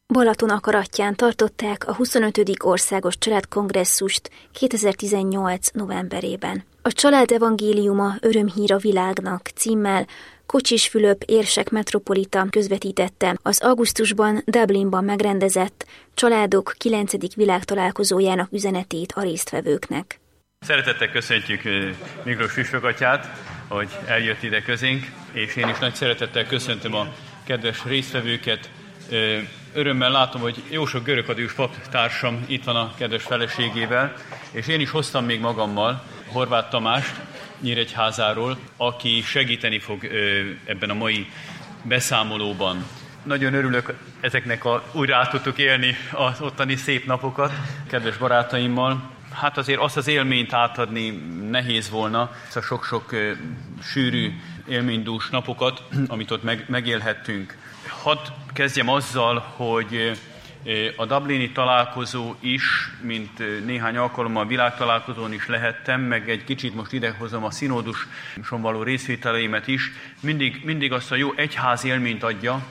Balaton akaratján tartották a 25. országos családkongresszust 2018. novemberében. A Család evangéliuma örömhír a világnak címmel Kocsis Fülöp érsek metropolita közvetítette az augusztusban Dublinban megrendezett Családok 9. világtalálkozójának üzenetét a résztvevőknek. Szeretettel köszöntjük Miklós püspökatyát, hogy eljött ide közénk, és én is nagy szeretettel köszöntöm a kedves résztvevőket. Örömmel látom, hogy jó sok görögkatolikus paptársam itt van a kedves feleségével, és én is hoztam még magammal Horváth Tamást Nyíregyházáról, aki segíteni fog ebben a mai beszámolóban. Nagyon örülök ezeknek, újra át tudtuk élni az ottani szép napokat kedves barátaimmal. Hát azért azt az élményt átadni nehéz volna, a sok-sok sűrű, élménydús napokat, amit ott megélhettünk. Hadd kezdjem azzal, hogy a dublini találkozó is, mint néhány alkalommal világtalálkozón is lehettem, meg egy kicsit most idehozom a színóduson való részvételeimet is, mindig azt a jó egyház élményt adja,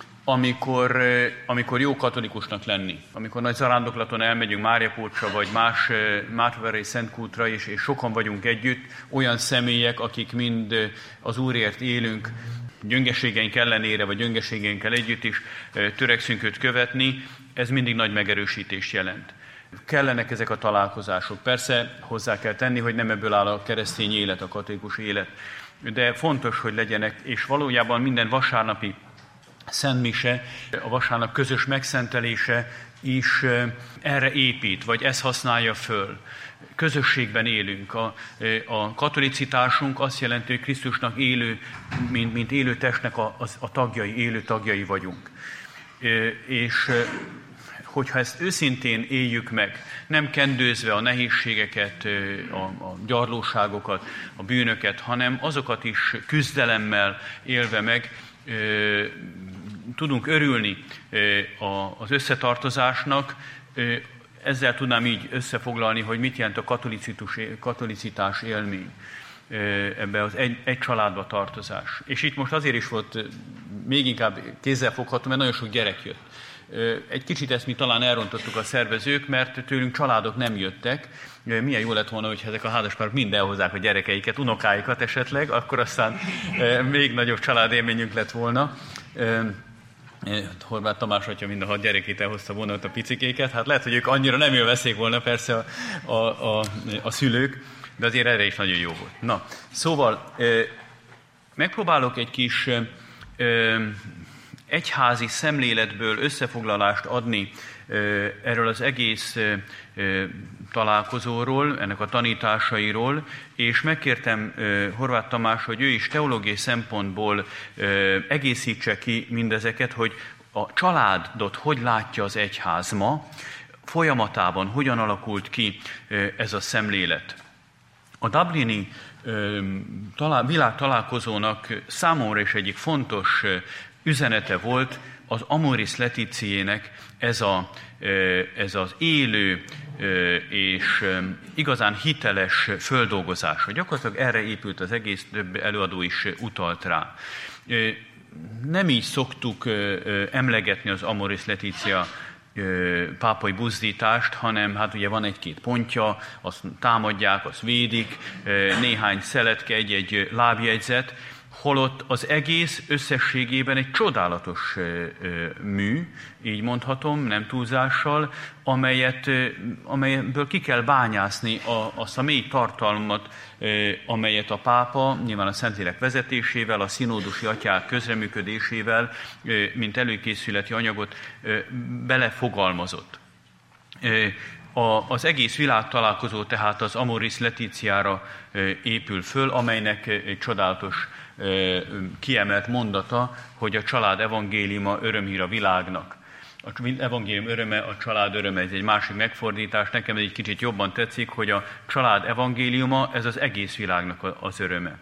amikor jó katolikusnak lenni. Amikor nagy zarándoklaton elmegyünk Máriapócsra, vagy más Mártonvári Szentkútra is, és sokan vagyunk együtt, olyan személyek, akik mind az Úrért élünk, gyöngeségeink ellenére, vagy gyöngeségeinkkel együtt is törekszünk őt követni, ez mindig nagy megerősítést jelent. Kellenek ezek a találkozások. Persze hozzá kell tenni, hogy nem ebből áll a keresztény élet, a katolikus élet, de fontos, hogy legyenek, és valójában minden vasárnapi szentmise, a vasárnap közös megszentelése is erre épít, vagy ezt használja föl. Közösségben élünk. A katolicitásunk azt jelenti, hogy Krisztusnak élő, mint élő testnek a tagjai, élő tagjai vagyunk. És hogyha ezt őszintén éljük meg, nem kendőzve a nehézségeket, a gyarlóságokat, a bűnöket, hanem azokat is küzdelemmel élve meg, tudunk örülni az összetartozásnak. Ezzel tudnám így összefoglalni, hogy mit jelent a katolicitás élmény, ebbe az egy családba tartozás. És itt most azért is volt még inkább kézzelfogható, mert nagyon sok gyerek jött. Egy kicsit ezt mi talán elrontottuk a szervezők, mert tőlünk családok nem jöttek. Milyen jó lett volna, hogyha ezek a házaspárok mind elhozzák a gyerekeiket, unokáikat esetleg, akkor aztán még nagyobb családélményünk lett volna. Horváth Tamás atya mind a 6 gyerekét elhozta volna ott a picikéket. Hát lehet, hogy ők annyira nem élvezték volna persze a szülők, de azért erre is nagyon jó volt. Na, szóval megpróbálok egy kis egyházi szemléletből összefoglalást adni erről az egész találkozóról, ennek a tanításairól, és megkértem Horváth Tamás, hogy ő is teológiai szempontból egészítse ki mindezeket, hogy a családot hogy látja az egyház ma, folyamatában hogyan alakult ki ez a szemlélet. A dublini világtalálkozónak számomra is egyik fontos üzenete volt az Amoris Laetitiae-nek ez az élő és igazán hiteles földolgozása. Gyakorlatilag erre épült az egész, több előadó is utalt rá. Nem így szoktuk emlegetni az Amoris Laetitia pápai buzdítást, hanem hát ugye van egy-két pontja, azt támadják, azt védik, néhány szeletke, egy lábjegyzet, holott az egész összességében egy csodálatos mű, így mondhatom, nem túlzással, amelyből ki kell bányászni azt a mély tartalmat, amelyet a pápa, nyilván a Szentlélek vezetésével, a színódusi atyák közreműködésével, mint előkészületi anyagot belefogalmazott. Az egész világtalálkozó tehát az Amoris Laetitiára épül föl, amelynek egy csodálatos kiemelt mondata, hogy a család evangéliuma örömhír a világnak. A evangélium öröme, a család öröme, ez egy másik megfordítás. Nekem ez egy kicsit jobban tetszik, hogy a család evangéliuma, ez az egész világnak az öröme.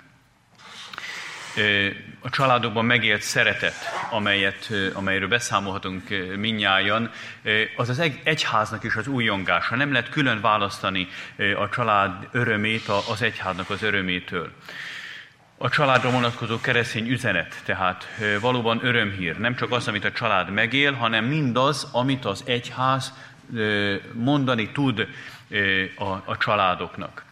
A családokban megélt szeretet, amelyről beszámolhatunk mindnyájan, az az egyháznak is az újongása. Nem lehet külön választani a család örömét az egyháznak az örömétől. a családra vonatkozó keresztény üzenet, tehát valóban örömhír. Nem csak az, amit a család megél, hanem mindaz, amit az egyház mondani tud a családoknak.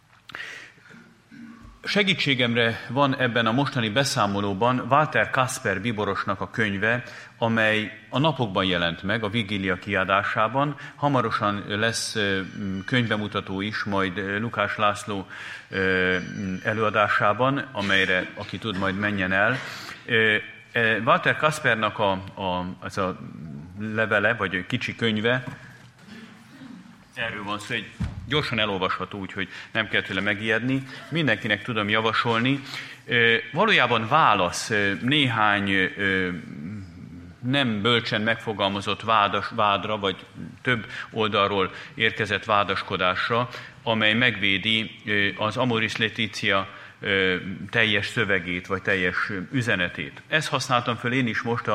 Segítségemre van ebben a mostani beszámolóban Walter Kasper bíborosnak a könyve, amely a napokban jelent meg, a Vigília kiadásában. Hamarosan lesz könyvbemutató is, majd Lukás László előadásában, amelyre, aki tud, majd menjen el. Walter Kaspernak az a levele, vagy kicsi könyve, erről van szó, egy gyorsan elolvasható, úgyhogy nem kell tőle megijedni. Mindenkinek tudom javasolni. Valójában válasz néhány nem bölcsen megfogalmazott vádra, vagy több oldalról érkezett vádaskodásra, amely megvédi az Amoris Laetitia teljes szövegét, vagy teljes üzenetét. Ezt használtam föl én is most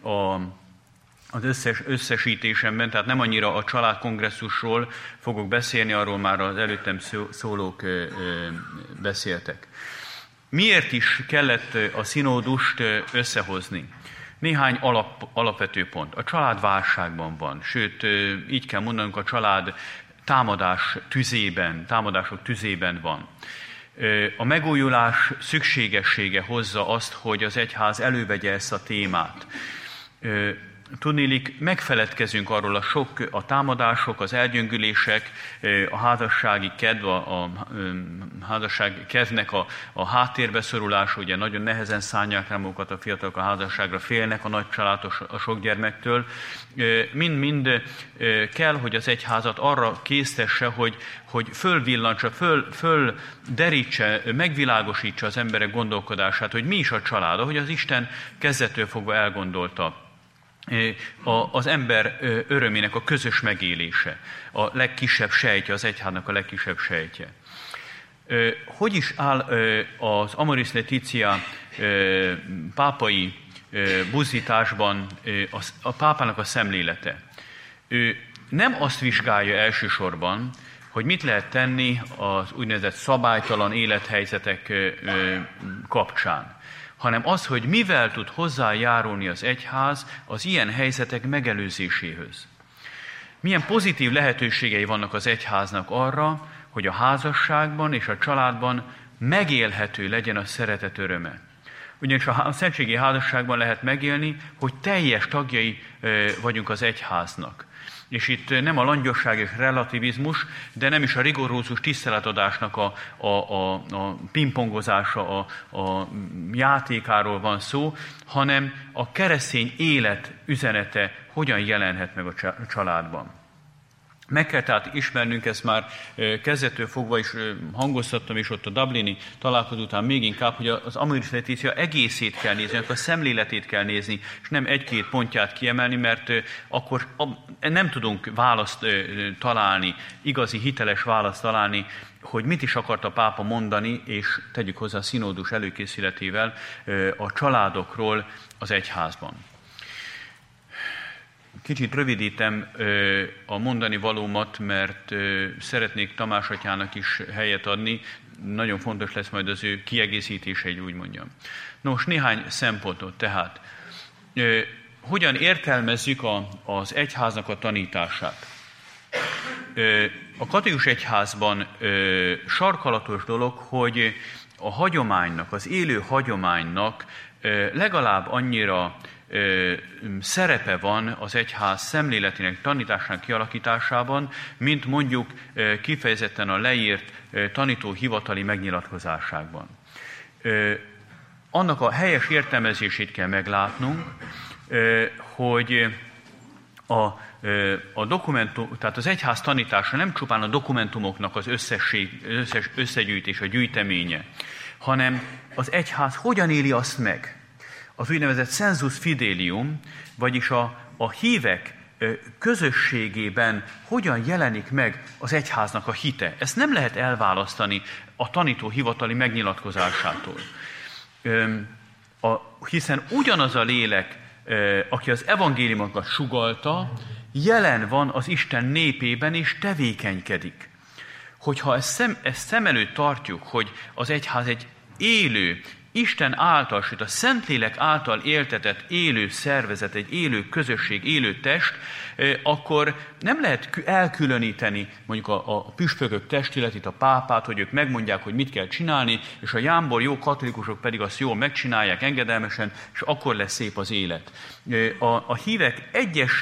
az összesítésemben, tehát nem annyira a családkongresszusról fogok beszélni, arról már az előttem szólók beszéltek. Miért is kellett a szinódust összehozni? Néhány alapvető pont. A család válságban van, sőt, így kell mondanunk, a család támadások tüzében van. A megújulás szükségessége hozza azt, hogy az egyház elővegye ezt a témát. Tudniillik, megfeledkezünk arról a támadások, az elgyöngülések, a házassági kedv, a házassági kedvnek a háttérbe szorulása, ugye nagyon nehezen szánják rá magukat a fiatalok a házasságra, félnek a nagy családtól, a sok gyermektől. Mind kell, hogy az egyházat arra késztesse, hogy fölvillantsa, földerítse, megvilágosítsa az emberek gondolkodását, hogy mi is a család, ahogy az Isten kezdettől fogva elgondolta. Az ember örömének a közös megélése, a legkisebb sejtje, az egyháznak a legkisebb sejtje. Hogy is áll az Amoris Laetitia pápai buzdításban a pápának a szemlélete? Ő nem azt vizsgálja elsősorban, hogy mit lehet tenni az úgynevezett szabálytalan élethelyzetek kapcsán, hanem az, hogy mivel tud hozzájárulni az egyház az ilyen helyzetek megelőzéséhöz. Milyen pozitív lehetőségei vannak az egyháznak arra, hogy a házasságban és a családban megélhető legyen a szeretet öröme. Ugyanis a szentségi házasságban lehet megélni, hogy teljes tagjai vagyunk az egyháznak. És itt nem a langyosság és relativizmus, de nem is a rigorózus tiszteletadásnak a pingpongozása, a játékáról van szó, hanem a keresztény élet üzenete hogyan jelenhet meg a családban. Meg kell tehát ismernünk, ezt már kezdettől fogva is hangoztattam, és ott a dublini találkozó után még inkább, hogy az Amoris Laetitia egészét kell nézni, a szemléletét kell nézni, és nem egy-két pontját kiemelni, mert akkor nem tudunk választ találni, igazi hiteles választ találni, hogy mit is akart a pápa mondani, és tegyük hozzá a szinódus előkészületével a családokról az egyházban. Kicsit rövidítem a mondani valómat, mert szeretnék Tamás atyának is helyet adni. Nagyon fontos lesz majd az ő kiegészítése, úgy mondjam. Nos, néhány szempontot tehát. Hogyan értelmezzük az egyháznak a tanítását? A katolikus egyházban sarkalatos dolog, hogy a hagyománynak, az élő hagyománynak legalább annyira szerepe van az egyház szemléletének, tanításának kialakításában, mint mondjuk kifejezetten a leírt tanítóhivatali megnyilatkozásában. Annak a helyes értelmezését kell meglátnunk, hogy a dokumentum, tehát az egyház tanítása nem csupán a dokumentumoknak az összes összegyűjtés, a gyűjteménye, hanem az egyház hogyan éli azt meg. Az úgynevezett sensus fidelium, vagyis a hívek közösségében hogyan jelenik meg az egyháznak a hite. Ezt nem lehet elválasztani a tanítóhivatali megnyilatkozásától. Hiszen ugyanaz a lélek, aki az evangéliumokat sugallta, jelen van az Isten népében és tevékenykedik. Hogyha ezt szem előtt tartjuk, hogy az egyház egy élő, Isten által, sőt a Szentlélek által éltetett élő szervezet, egy élő közösség, élő test, akkor nem lehet elkülöníteni mondjuk a püspökök testületét, a pápát, hogy ők megmondják, hogy mit kell csinálni, és a jámbor jó katolikusok pedig azt jól megcsinálják engedelmesen, és akkor lesz szép az élet. A hívek egyes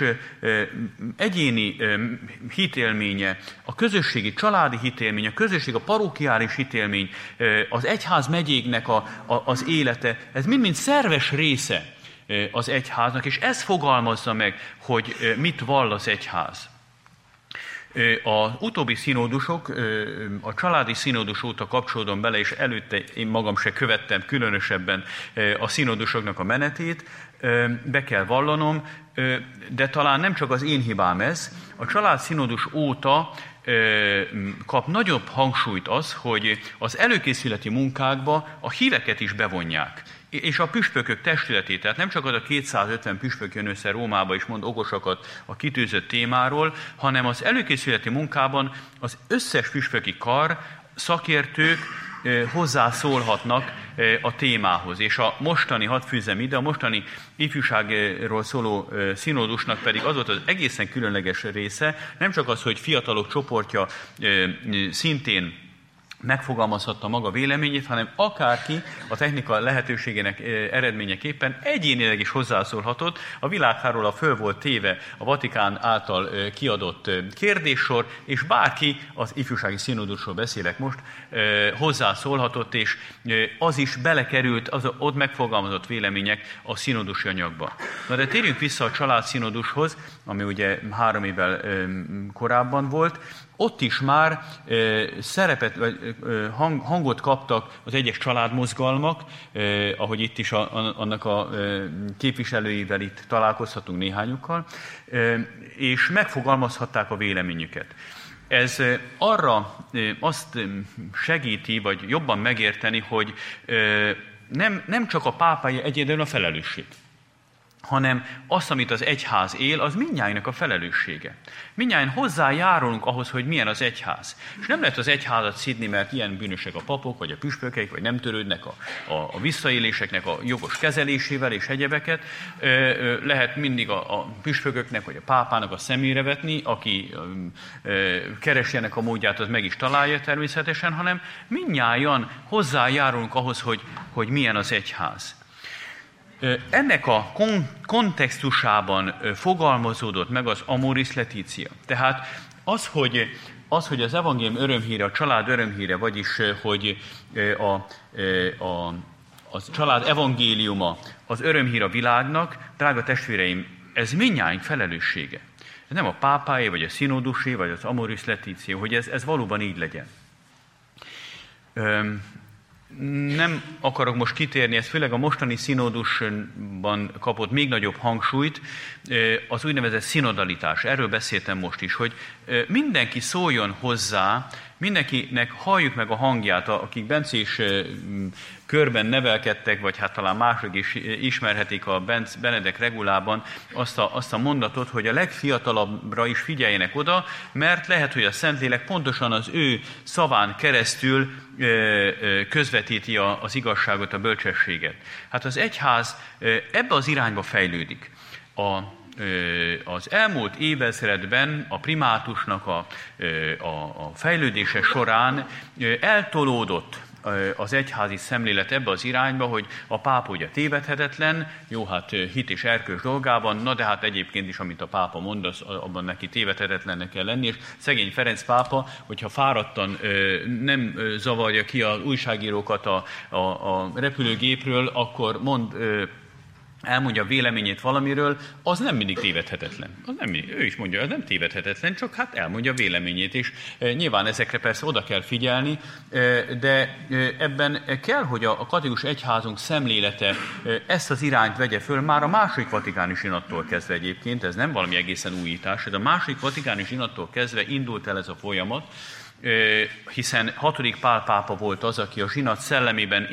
egyéni hitélménye, a közösségi családi hitélmény, a közösség, a parókiális hitélmény, az egyház megyéknek az élete, ez mind-mind szerves része az egyháznak, és ez fogalmazza meg, hogy mit vall az egyház. Az utóbbi színódusok, a családi színódus óta kapcsolódom bele, és előtte én magam se követtem különösebben a színódusoknak a menetét, be kell vallanom, de talán nem csak az én hibám ez, a család színódus óta kap nagyobb hangsúlyt az, hogy az előkészületi munkákba a híveket is bevonják, és a püspökök testületét, tehát nem csak az a 250 püspök jön össze Rómába és mond okosakat a kitűzött témáról, hanem az előkészületi munkában az összes püspöki kar, szakértők hozzászólhatnak a témához. És a mostani, hadd fűzzem ide, a mostani ifjúságról szóló színódusnak pedig az volt az egészen különleges része, nem csak az, hogy fiatalok csoportja szintén megfogalmazhatta maga véleményét, hanem akárki a technika lehetőségének eredményeképpen egyénileg is hozzászólhatott. A világháról a föl volt téve a Vatikán által kiadott kérdéssor, és bárki, az ifjúsági színódusról beszélek most, hozzászólhatott, és az is belekerült, az ott megfogalmazott vélemények a színódusi anyagba. Na de térjünk vissza a családszínódushoz, ami ugye 3 évvel korábban volt. Ott is már szerepet, hangot kaptak az egyes családmozgalmak, ahogy itt is annak a képviselőivel itt találkozhatunk néhányukkal, és megfogalmazhatták a véleményüket. Ez arra azt segíti, vagy jobban megérteni, hogy nem csak a pápai egyedül a felelősség, hanem azt, amit az egyház él, az mindnyájnak a felelőssége. Mindnyájan hozzájárulunk ahhoz, hogy milyen az egyház. És nem lehet az egyházat szidni, mert ilyen bűnösek a papok, vagy a püspökeik, vagy nem törődnek a visszaéléseknek a jogos kezelésével és egyebeket. Lehet mindig a püspököknek, vagy a pápának a szemére vetni, aki keresi ennek a módját, az meg is találja természetesen, hanem mindnyájan hozzájárulunk ahhoz, hogy milyen az egyház. Ennek a kontextusában fogalmazódott meg az Amoris Laetitia. Tehát az, hogy az evangélium örömhíre, a család örömhíre, vagyis hogy a család evangéliuma az örömhír a világnak, drága testvéreim, ez mindnyájunk felelőssége. Ez nem a pápáé, vagy a színódusé, vagy az Amoris Laetitia, hogy ez valóban így legyen. Nem akarok most kitérni, ez főleg a mostani színódusban kapott még nagyobb hangsúlyt, az úgynevezett szinodalitás. Erről beszéltem most is, hogy mindenki szóljon hozzá, mindenkinek halljuk meg a hangját, akik bencés körben nevelkedtek, vagy hát talán mások is ismerhetik a Benedek regulában azt a mondatot, hogy a legfiatalabbra is figyeljenek oda, mert lehet, hogy a Szentlélek pontosan az ő szaván keresztül közvetíti az igazságot, a bölcsességet. Hát az egyház ebbe az irányba fejlődik. Az elmúlt évezredben a primátusnak a fejlődése során eltolódott az egyházi szemlélet ebbe az irányba, hogy a pápa ugye tévedhetetlen, jó, hát hit és erkölcs dolgában, na de hát egyébként is, amit a pápa mond, abban neki tévedhetetlennek kell lenni, és szegény Ferenc pápa, hogyha fáradtan nem zavarja ki az újságírókat a repülőgépről, akkor elmondja a véleményét valamiről, az nem mindig tévedhetetlen. Ő is mondja, ez nem tévedhetetlen, csak hát elmondja a véleményét, és nyilván ezekre persze oda kell figyelni, de ebben kell, hogy a katolikus egyházunk szemlélete ezt az irányt vegye föl, már a második vatikáni zsinattól kezdve egyébként, ez nem valami egészen újítás, ez a második vatikáni zsinattól kezdve indult el ez a folyamat, hiszen 6. Pál pápa volt az, aki a zsinat szellemében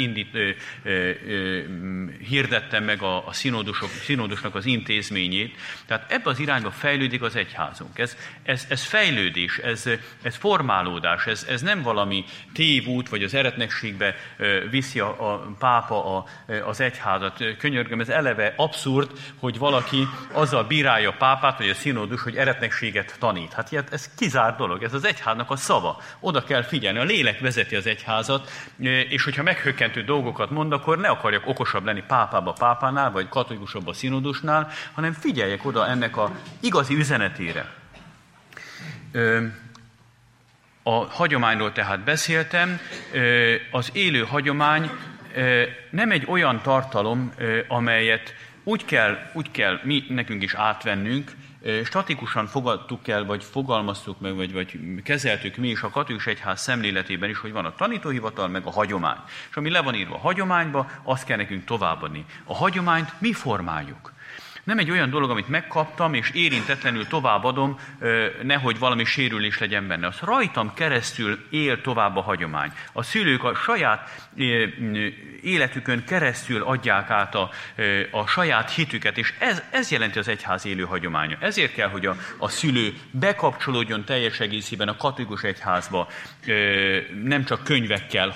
hirdette meg a színódusnak az intézményét. Tehát ebbe az irányba fejlődik az egyházunk. Ez fejlődés, ez formálódás, ez nem valami tévút, vagy az eretnekségbe viszi a pápa az egyházat. Könyörgöm, ez eleve abszurd, hogy valaki azzal bírálja a pápát, vagy a színódus, hogy eretnekséget tanít. Hát ilyet, ez kizárt dolog, ez az egyháznak a szava. Oda kell figyelni, a lélek vezeti az egyházat, és hogyha meghökkentő dolgokat mond, akkor ne akarjak okosabb lenni pápánál, vagy katolikusabb a színódusnál, hanem figyeljek oda ennek a igazi üzenetére. A hagyományról tehát beszéltem. Az élő hagyomány nem egy olyan tartalom, amelyet úgy kell mi nekünk is átvennünk, statikusan fogadtuk el, vagy fogalmaztuk meg, vagy kezeltük mi is a katolikus egyház szemléletében is, hogy van a tanítóhivatal, meg a hagyomány. És ami le van írva a hagyományba, azt kell nekünk továbbadni. A hagyományt mi formáljuk. Nem egy olyan dolog, amit megkaptam, és érintetlenül továbbadom, nehogy valami sérülés legyen benne. Az rajtam keresztül él tovább a hagyomány. A szülők a saját életükön keresztül adják át a saját hitüket, és ez jelenti az egyház élő hagyománya. Ezért kell, hogy a szülő bekapcsolódjon teljes egészében a katolikus egyházba, nem csak könyvekkel,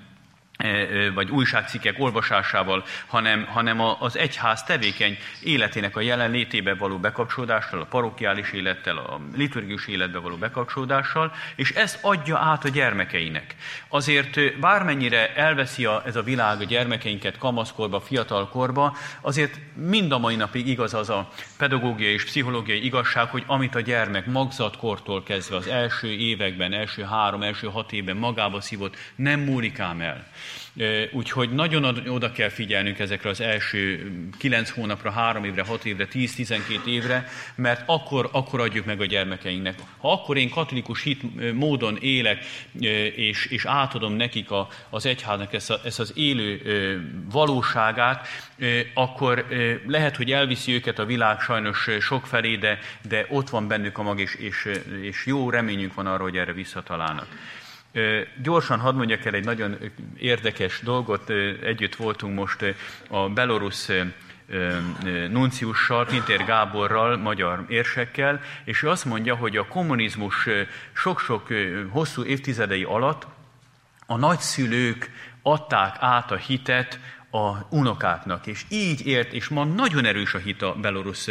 vagy újságcikkek olvasásával, hanem az egyház tevékeny életének a jelenlétébe való bekapcsolódással, a parokiális élettel, a liturgikus életbe való bekapcsolódással, és ezt adja át a gyermekeinek. Azért bármennyire elveszi ez a világ a gyermekeinket kamaszkorba, fiatalkorba, azért mind a mai napig igaz az a pedagógiai és pszichológiai igazság, hogy amit a gyermek magzatkortól kezdve az első években, első 6 évben magába szívott, nem múlik ám el. Úgyhogy nagyon oda kell figyelnünk ezekre az első 9 hónapra, 3 évre, 6 évre, 10-12 évre, mert akkor adjuk meg a gyermekeinknek. Ha akkor én katolikus hit módon élek, és átadom nekik az egyháznak ezt az élő valóságát, akkor lehet, hogy elviszi őket a világ sajnos sokfelé, de ott van bennük a mag, és jó reményünk van arra, hogy erre visszatalálnak. Gyorsan hadd mondjak el egy nagyon érdekes dolgot. Együtt voltunk most a belorusz nunciussal, Pintér Gáborral, magyar érsekkel, és ő azt mondja, hogy a kommunizmus sok-sok hosszú évtizedei alatt a nagyszülők adták át a hitet a unokáknak, és így élt, és ma nagyon erős a hit a belorusz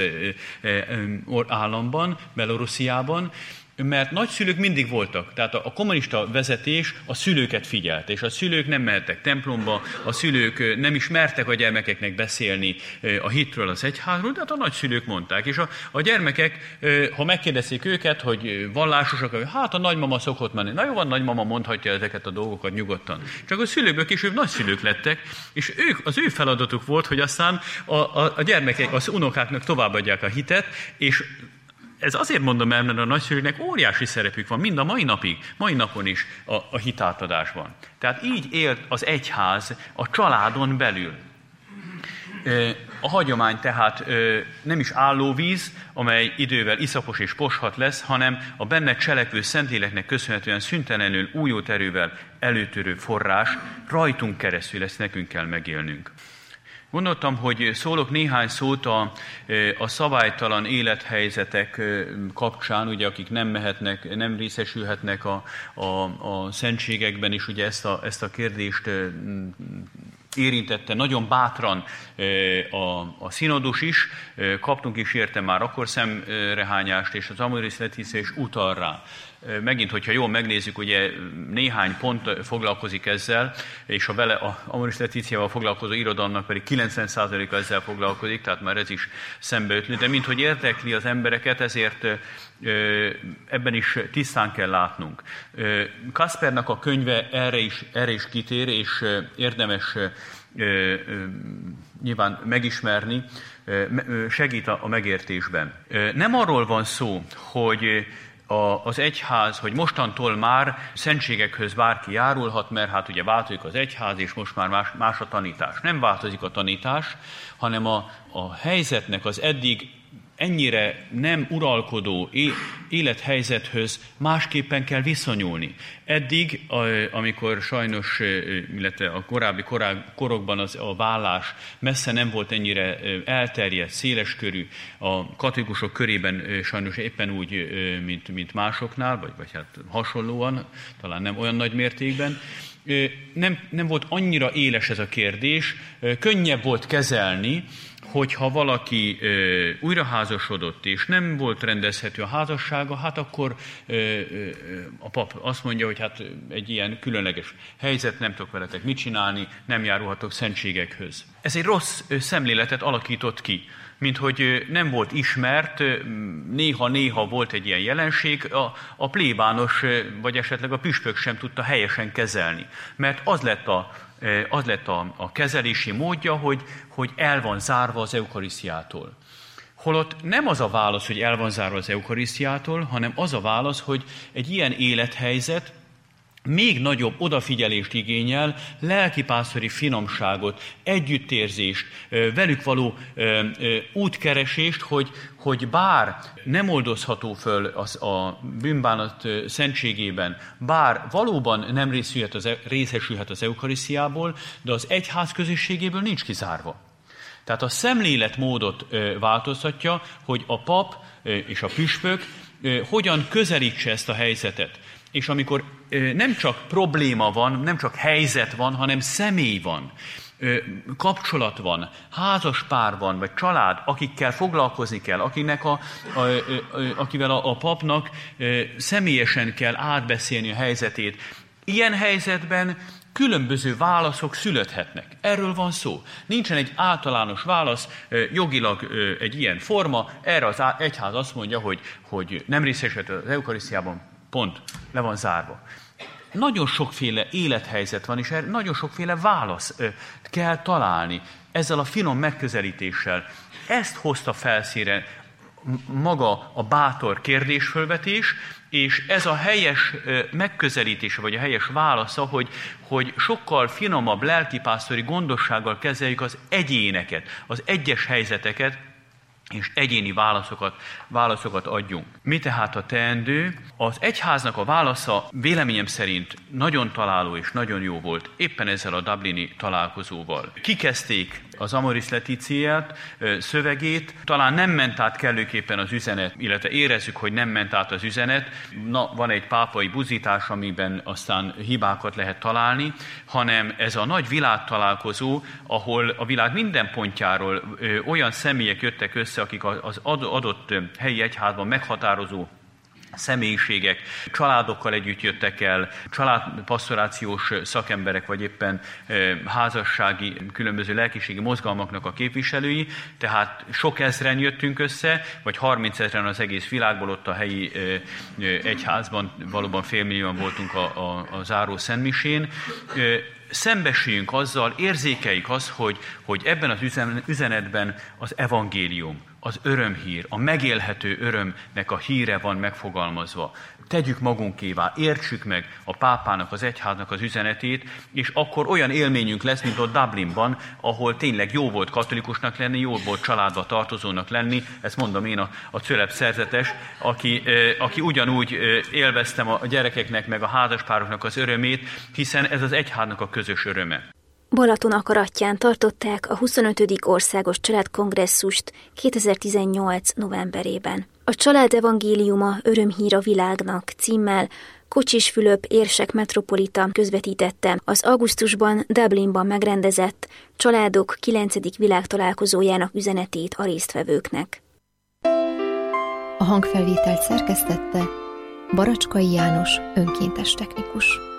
államban, Belorussziában, mert nagyszülők mindig voltak. Tehát a kommunista vezetés a szülőket figyelt, és a szülők nem mehettek templomba, a szülők nem is mertek a gyermekeknek beszélni a hitről, az egyházról, de hát a nagyszülők mondták. És a gyermekek, ha megkérdezték őket, hogy vallásosak, hát a nagymama szokott menni. Na jó van, nagymama mondhatja ezeket a dolgokat nyugodtan. Csak a szülőkből később nagyszülők lettek, és az ő feladatuk volt, hogy aztán a gyermekek, az unokáknak továbbadják a hitet, és ez azért mondom el, mert a nagyszülőknek óriási szerepük van, mind a mai napon is a hitátadásban. Tehát így élt az egyház a családon belül. A hagyomány tehát nem is állóvíz, amely idővel iszapos és poshat lesz, hanem a benne cselekvő Szentléleknek köszönhetően szüntelenül újult erővel előtörő forrás, rajtunk keresztül ezt nekünk kell megélnünk. Gondoltam, hogy szólok néhány szót a szabálytalan élethelyzetek kapcsán, ugye, akik nem mehetnek, nem részesülhetnek a szentségekben is, ugye ezt a kérdést érintette nagyon bátran a színodus is, kaptunk is érte már akkor szemrehányást, és az Amoris Laetitia is utal rá. Megint, hogyha jól megnézzük, ugye néhány pont foglalkozik ezzel, és ha vele a Amoris Laetitiával foglalkozó irodalomnak pedig 90%-a ezzel foglalkozik, tehát már ez is szembeötlő, de minthogy érdekli az embereket, ezért ebben is tisztán kell látnunk. Kaspernak a könyve erre is kitér, és érdemes nyilván megismerni, segít a megértésben. Nem arról van szó, hogy az egyház, hogy mostantól már szentségekhöz bárki járulhat, mert hát ugye változik az egyház, és most már más a tanítás. Nem változik a tanítás, hanem a helyzetnek az eddig ennyire nem uralkodó élethelyzethöz másképpen kell viszonyulni. Eddig, amikor sajnos, illetve a korábbi korokban a vállás messze nem volt ennyire elterjedt, széleskörű, a katolikusok körében sajnos éppen úgy, mint másoknál, vagy hát hasonlóan, talán nem olyan nagy mértékben, nem volt annyira éles ez a kérdés, könnyebb volt kezelni, hogyha valaki újraházasodott, és nem volt rendezhető a házassága, hát akkor a pap azt mondja, hogy hát egy ilyen különleges helyzet, nem tudok veletek mit csinálni, nem járulhatok szentségekhöz. Ez egy rossz szemléletet alakított ki, mint hogy nem volt ismert, néha-néha volt egy ilyen jelenség, a plébános, vagy esetleg a püspök sem tudta helyesen kezelni. Mert az lett a kezelési módja, hogy el van zárva az eukarisztiától. Holott nem az a válasz, hogy el van zárva az eukarisztiától, hanem az a válasz, hogy egy ilyen élethelyzet még nagyobb odafigyelést igényel, lelkipásztori finomságot, együttérzést, velük való útkeresést, hogy bár nem oldozható föl a bűnbánat szentségében, bár valóban nem részesülhet az eukarisztiából, de az egyház közösségéből nincs kizárva. Tehát a szemléletmódot változtatja, hogy a pap és a püspök hogyan közelítse ezt a helyzetet. És amikor nem csak probléma van, nem csak helyzet van, hanem személy van, kapcsolat van, házaspár van, vagy család, akikkel foglalkozni kell, akivel a papnak személyesen kell átbeszélni a helyzetét. Ilyen helyzetben különböző válaszok születhetnek. Erről van szó. Nincsen egy általános válasz, jogilag egy ilyen forma, erre az egyház azt mondja, hogy nem részesült az eukarisztiában, pont, le van zárva. Nagyon sokféle élethelyzet van, és nagyon sokféle válasz kell találni ezzel a finom megközelítéssel. Ezt hozta felszínre maga a bátor kérdésfölvetés, és ez a helyes megközelítése, vagy a helyes válasza, hogy sokkal finomabb lelkipásztori gondossággal kezeljük az egyéneket, az egyes helyzeteket, és egyéni válaszokat adjunk. Mi tehát a teendő? Az egyháznak a válasza véleményem szerint nagyon találó és nagyon jó volt, éppen ezzel a dublini találkozóval. Kikezdték az Amoris Laetitiát szövegét, talán nem ment át kellőképpen az üzenet, illetve érezzük, hogy nem ment át az üzenet. Van egy pápai buzítás, amiben aztán hibákat lehet találni, hanem ez a nagy világtalálkozó, ahol a világ minden pontjáról olyan személyek jöttek össze, akik az adott helyi egyházban meghatározó személyiségek, családokkal együtt jöttek el, családpastorációs szakemberek, vagy éppen házassági, különböző lelkiségi mozgalmaknak a képviselői, tehát sok ezren jöttünk össze, vagy 30 ezren az egész világból, ott a helyi egyházban valóban félmillióan voltunk a záró szentmisén. Szembesüljünk azzal, érzékeljük azt, hogy ebben az üzenetben az evangélium, az örömhír, a megélhető örömnek a híre van megfogalmazva. Tegyük magunkévá, értsük meg a pápának, az egyháznak az üzenetét, és akkor olyan élményünk lesz, mint ott Dublinban, ahol tényleg jó volt katolikusnak lenni, jó volt családba tartozónak lenni, ezt mondom én a cölep szerzetes, aki ugyanúgy élveztem a gyerekeknek, meg a házaspároknak az örömét, hiszen ez az egyháznak a közös öröme. Balatonakarattyán tartották a 25. országos családkongresszust 2018. novemberében. A Család evangéliuma örömhír a világnak címmel Kocsis Fülöp érsek metropolita közvetítette az augusztusban Dublinban megrendezett Családok 9. világtalálkozójának üzenetét a résztvevőknek. A hangfelvételt szerkesztette Baracskai János önkéntes technikus.